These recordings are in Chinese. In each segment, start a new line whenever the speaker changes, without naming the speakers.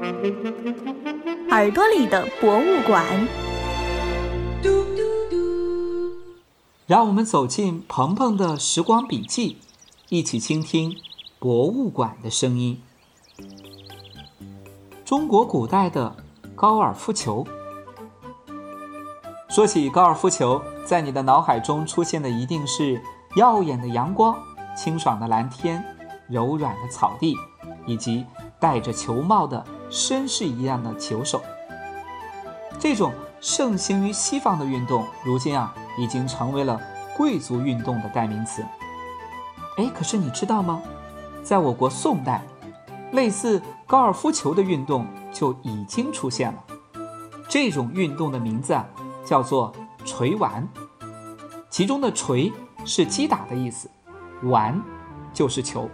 耳朵里的博物馆。
让我们走进鹏鹏的时光笔记，一起倾听博物馆的声音。中国古代的高尔夫球。说起高尔夫球，在你的脑海中出现的一定是耀眼的阳光、清爽的蓝天、柔软的草地，以及戴着球帽的绅士一样的球手。这种盛行于西方的运动，如今已经成为了贵族运动的代名词。可是你知道吗？在我国宋代，类似高尔夫球的运动就已经出现了。这种运动的名字叫做锤丸，其中的锤是击打的意思，丸就是球。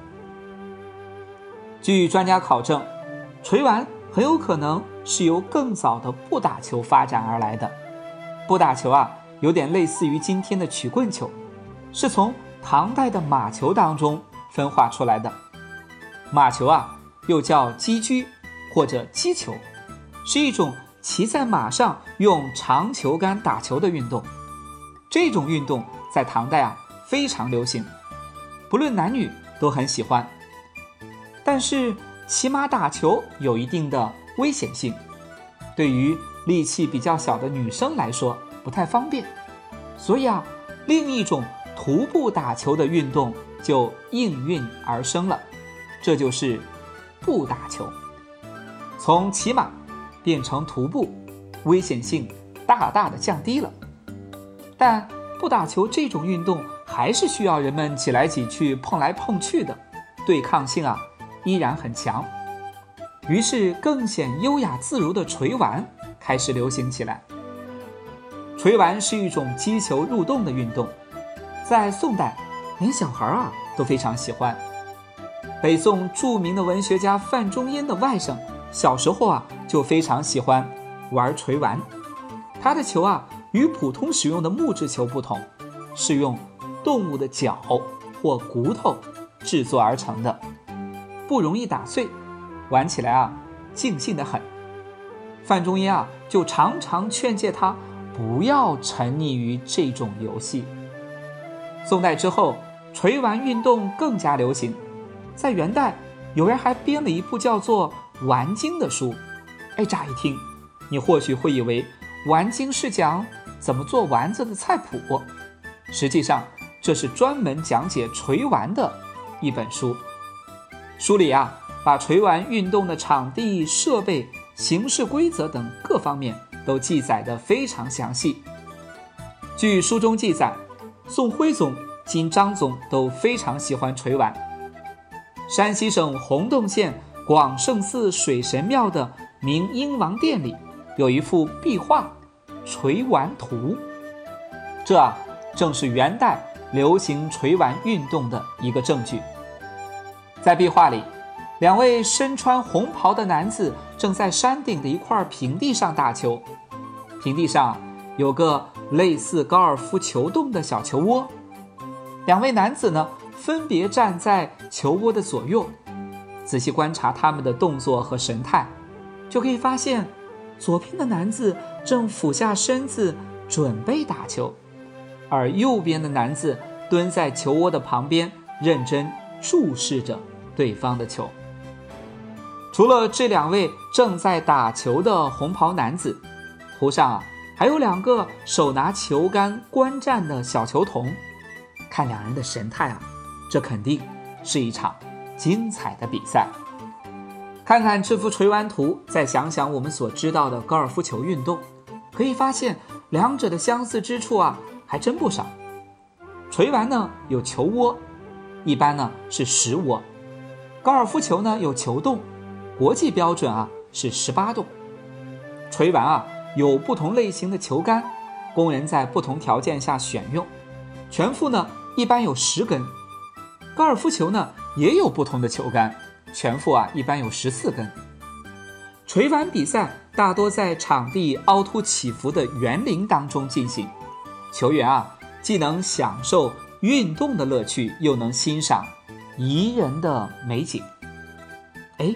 据专家考证，锤丸很有可能是由更早的步打球发展而来的。步打球有点类似于今天的曲棍球，是从唐代的马球当中分化出来的。马球又叫击车或者击球，是一种骑在马上用长球杆打球的运动。这种运动在唐代非常流行，不论男女都很喜欢。但是骑马打球有一定的危险性，对于力气比较小的女生来说不太方便，所以另一种徒步打球的运动就应运而生了，这就是步打球。从骑马变成徒步，危险性大大的降低了。但步打球这种运动还是需要人们挤来挤去、碰来碰去的，对抗性依然很强。于是更显优雅自如的锤丸开始流行起来。锤丸是一种击球入洞的运动，在宋代连小孩都非常喜欢。北宋著名的文学家范仲淹的外甥小时候就非常喜欢玩锤丸。他的球与普通使用的木质球不同，是用动物的脚或骨头制作而成的，不容易打碎，玩起来尽兴得很。范仲淹就常常劝诫他不要沉溺于这种游戏。宋代之后，锤丸运动更加流行。在元代，有人还编了一部叫做《丸经》的书。乍一听，你或许会以为《丸经》是讲怎么做丸子的菜谱，实际上这是专门讲解锤丸的一本书。书里把锤丸运动的场地、设备、形式规则等各方面都记载得非常详细。据书中记载，宋徽宗、今张宗都非常喜欢锤丸。山西省洪洞县广胜寺水神庙的明英王殿里有一幅壁画《锤丸图》，这正是元代流行锤丸运动的一个证据。在壁画里，两位身穿红袍的男子正在山顶的一块平地上打球，平地上有个类似高尔夫球洞的小球窝。两位男子呢，分别站在球窝的左右，仔细观察他们的动作和神态，就可以发现左边的男子正俯下身子准备打球，而右边的男子蹲在球窝的旁边，认真注视着对方的球。除了这两位正在打球的红袍男子，湖上还有两个手拿球杆观战的小球童。看两人的神态这肯定是一场精彩的比赛。看看这幅锤丸图，再想想我们所知道的高尔夫球运动，可以发现两者的相似之处还真不少。锤丸呢有球窝，一般呢是10窝；高尔夫球呢有球洞，国际标准是18洞。锤丸有不同类型的球杆，供人在不同条件下选用。全副呢一般有10根。高尔夫球呢也有不同的球杆，全副一般有14根。锤丸比赛大多在场地凹凸起伏的园林当中进行，球员既能享受运动的乐趣，又能欣赏宜人的美景。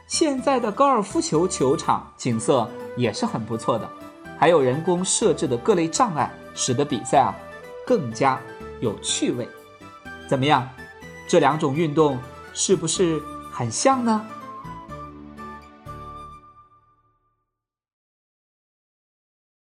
现在的高尔夫球球场景色也是很不错的，还有人工设置的各类障碍，使得比赛更加有趣味。怎么样？这两种运动是不是很像呢？